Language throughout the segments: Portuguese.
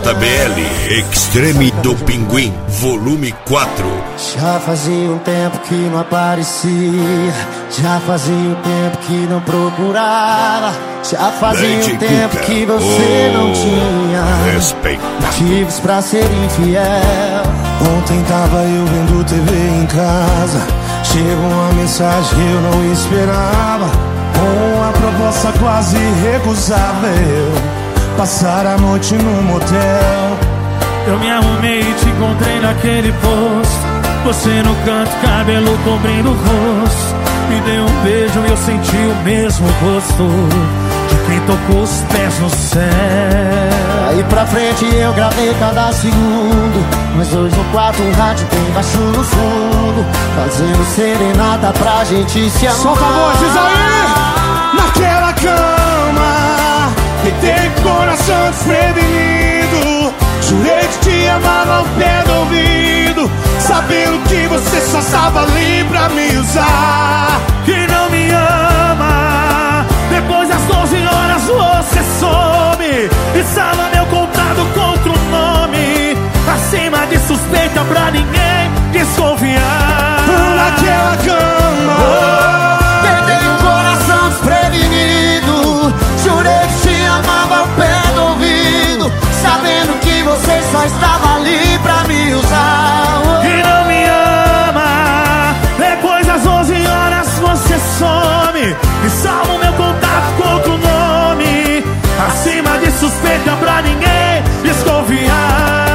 JBL Extreme do Pinguim, volume 4. Já fazia um tempo que não aparecia, já fazia um tempo que não procurava, já fazia um tempo que você não tinha motivos pra ser infiel. Ontem tava eu vendo TV em casa, chegou uma mensagem que eu não esperava, com uma proposta quase recusável, passar a noite num motel. Eu me arrumei e te encontrei naquele posto, você no canto, cabelo cobrindo o rosto. Me deu um beijo e eu senti o mesmo gosto de quem tocou os pés no céu. Aí pra frente eu gravei cada segundo, mas hoje no quarto um rádio bem baixo no fundo, fazendo serenata pra gente se amar. Solta a voz, diz aí! Naquela cama, deitei com o coração desprevenido, jurei que te amava ao pé do ouvido, sabendo que você só estava ali pra me usar. Que não me ama, depois das 12 horas você some e salva meu contato contra o nome, acima de suspeita pra ninguém desconfiar. Naquela cama, deitei um coração desprevenido, jurei que te amava ao pé do ouvido, sabendo que você só estava ali pra me usar. Que não me ama, depois das 11 horas você some e salva o meu contato com outro nome, acima de suspeita pra ninguém desconfiar.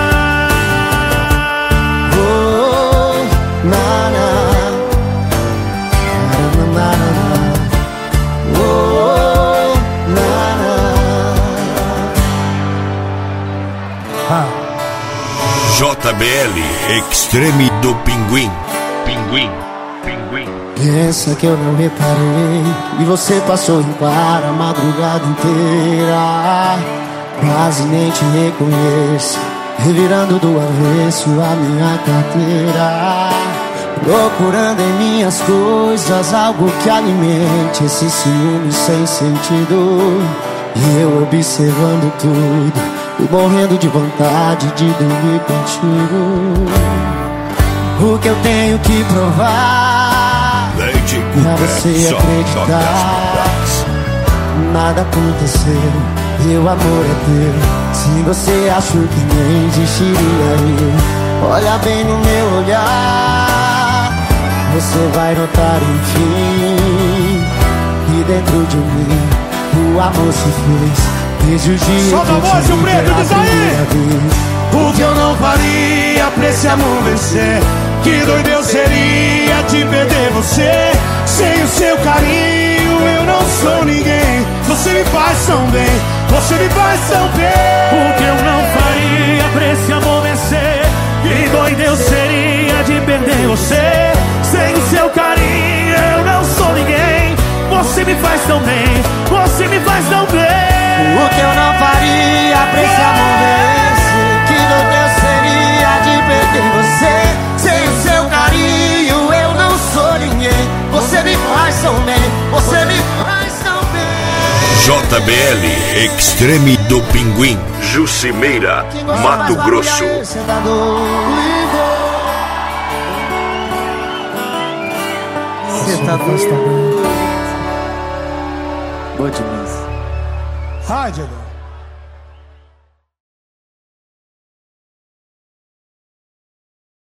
Oh, na, na, na, na, na. Oh, na, na. JBL Extreme do Pinguim. Pinguim. Pensa que eu não reparei e você passou em claro a madrugada inteira, quase nem te reconheço, revirando do avesso a minha carteira, procurando em minhas coisas algo que alimente esse ciúme sem sentido, e eu observando tudo e morrendo de vontade de dormir contigo. O que eu tenho que provar pra você acreditar, nada aconteceu, meu amor é teu. Se você achou que nem existiria eu, olha bem no meu olhar, você vai notar enfim que dentro de mim o amor se fez desde o dia. solta a voz, o preto, diz aí! O que eu não faria pra esse amor vencer? Que doido eu seria de perder você. Sem o seu carinho eu não sou ninguém. Você me faz tão bem, você me faz tão bem. O que eu não faria pra esse amor vencer? Que doido eu seria de perder você. Sem o seu carinho eu não sou ninguém. Você me faz tão bem, você me faz tão bem. O que eu não faria pra esse amor vencer? Que doido eu seria de perder você. Sem o seu carinho eu não sou ninguém. Você me faz tão bem, você me faz tão bem. JBL Extreme do Pinguim, Jucimeira, Mato Grosso. Você tá gostando? Boa demais. Rádio.